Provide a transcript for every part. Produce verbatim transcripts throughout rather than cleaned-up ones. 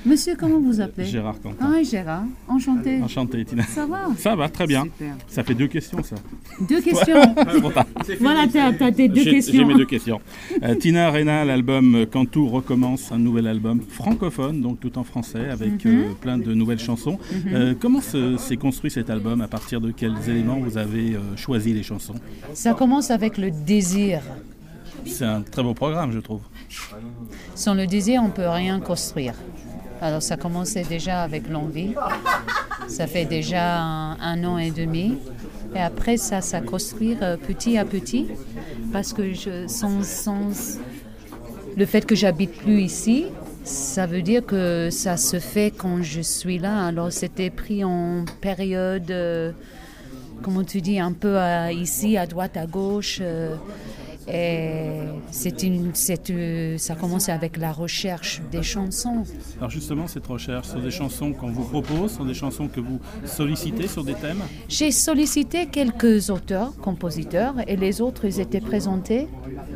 Monsieur, comment vous appelez? Gérard Quentin. Ah, Gérard, enchanté. Enchanté, Tina. Ça va? Ça va, très bien. Super. Ça fait deux questions, ça. Deux questions. Voilà, tu as tes deux J'ai- questions. J'ai mes deux questions. Euh, Tina Arena, l'album Quand tout recommence, un nouvel album francophone, donc tout en français, avec euh, plein de nouvelles chansons. Euh, comment se- s'est construit cet album? À partir de quels éléments vous avez euh, choisi les chansons? Ça commence avec le désir. C'est un très beau programme, je trouve. Sans le désir, on ne peut rien construire. Alors ça commençait déjà avec l'envie. Ça fait déjà un, un an et demi. Et après, ça s'est construit euh, petit à petit. Parce que je, sans, sans le fait que j'habite plus ici, ça veut dire que ça se fait quand je suis là. Alors c'était pris en période, euh, comment tu dis, un peu à- ici, à droite, à gauche. euh, Et c'est une, c'est, euh, ça commence avec la recherche des chansons. Alors justement, cette recherche sur des chansons qu'on vous propose, sur des chansons que vous sollicitez sur des thèmes. J'ai sollicité quelques auteurs, compositeurs, et les autres, ils étaient présentés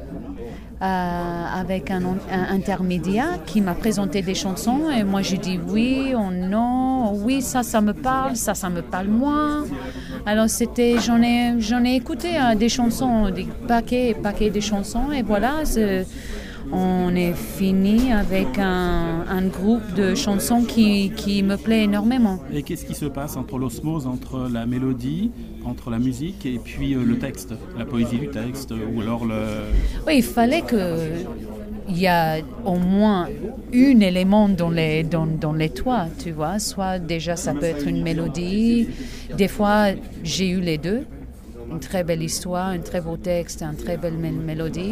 euh, avec un, un intermédiaire qui m'a présenté des chansons. Et moi, j'ai dit oui ou non, oui, ça, ça me parle, ça, ça me parle moins. Alors, c'était, j'en ai, j'en ai écouté hein, des chansons, des paquets et paquets de chansons. Et voilà, c'est- on est fini avec un, un groupe de chansons qui, qui me plaît énormément. Et qu'est-ce qui se passe entre l'osmose, entre la mélodie, entre la musique et puis euh, le texte, la poésie du texte, ou alors le... Oui, il fallait que il y a au moins un élément dans les, dans, dans les toits, tu vois. Soit déjà ça peut être une mélodie. Des fois, j'ai eu les deux. Une très belle histoire, un très beau texte, une très belle mé- mélodie.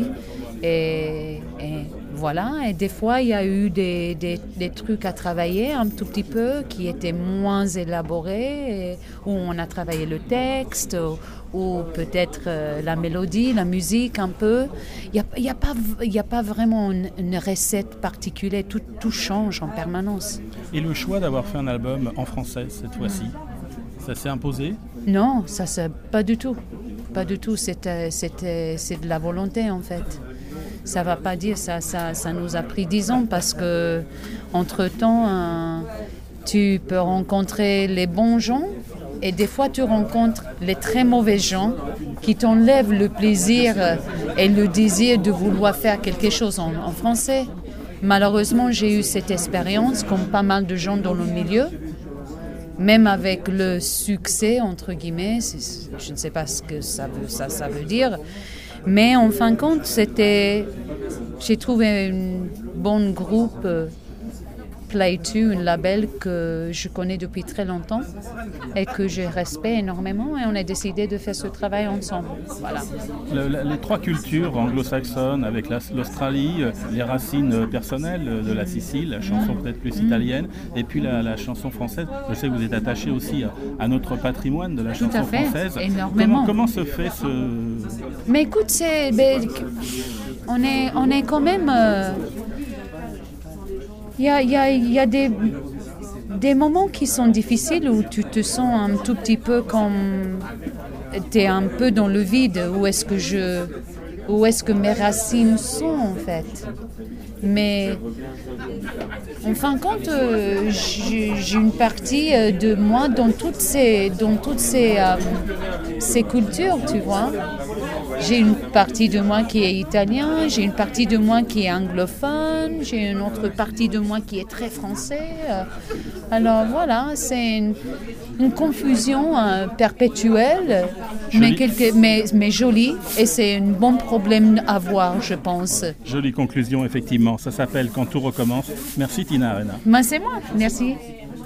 Et, et voilà. Et des fois, il y a eu des, des, des trucs à travailler un tout petit peu qui étaient moins élaborés, et où on a travaillé le texte, ou, ou peut-être euh, la mélodie, la musique un peu. Il n'y a, il y a, pas v- il y a pas vraiment une, une recette particulière. Tout, tout change en permanence. Et le choix d'avoir fait un album en français cette fois-ci, ça s'est imposé? Non, ça, c'est pas du tout. Pas du tout. C'était, c'était, c'est de la volonté, en fait. Ça va pas dire, ça, ça, ça nous a pris dix ans parce que, entre-temps, hein, tu peux rencontrer les bons gens et des fois, tu rencontres les très mauvais gens qui t'enlèvent le plaisir et le désir de vouloir faire quelque chose en, en français. Malheureusement, j'ai eu cette expérience, comme pas mal de gens dans le milieu. Même avec le succès, entre guillemets, c'est- je ne sais pas ce que ça veut, ça, ça veut dire, mais en fin de compte, c'était, j'ai trouvé un bon groupe, euh, Play deux, un label que je connais depuis très longtemps et que je respecte énormément, et on a décidé de faire ce travail ensemble. Voilà. Le- la- les trois cultures anglo-saxonnes avec la- l'Australie, euh, les racines euh, personnelles euh, de la Sicile, la chanson peut-être plus italienne, et puis la, la chanson française. Je sais que vous êtes attaché aussi à, à notre patrimoine de la Tout à chanson fait, française. énormément. Comment, comment se fait ce... Mais écoute, c'est, ben, on, est, on est quand même... euh, Il y a, il y a- il y a des, des moments qui sont difficiles où tu te sens un tout petit peu comme... Tu es un peu dans le vide. Où est-ce que je... Où est-ce que mes racines sont, en fait? Mais en fin de compte, euh, j'ai j'ai une partie euh, de moi dans toutes ces, dans toutes ces, euh, ces cultures, tu vois. J'ai une partie de moi qui est italien, j'ai une partie de moi qui est anglophone, j'ai une autre partie de moi qui est très français. euh. Alors voilà, c'est une, une confusion euh, perpétuelle, mais, Joli. quelque, mais, mais jolie, et c'est un bon problème à voir, je pense. Jolie conclusion, effectivement. Ça s'appelle Quand tout recommence. Merci Tina Arena. Ben, c'est moi, merci.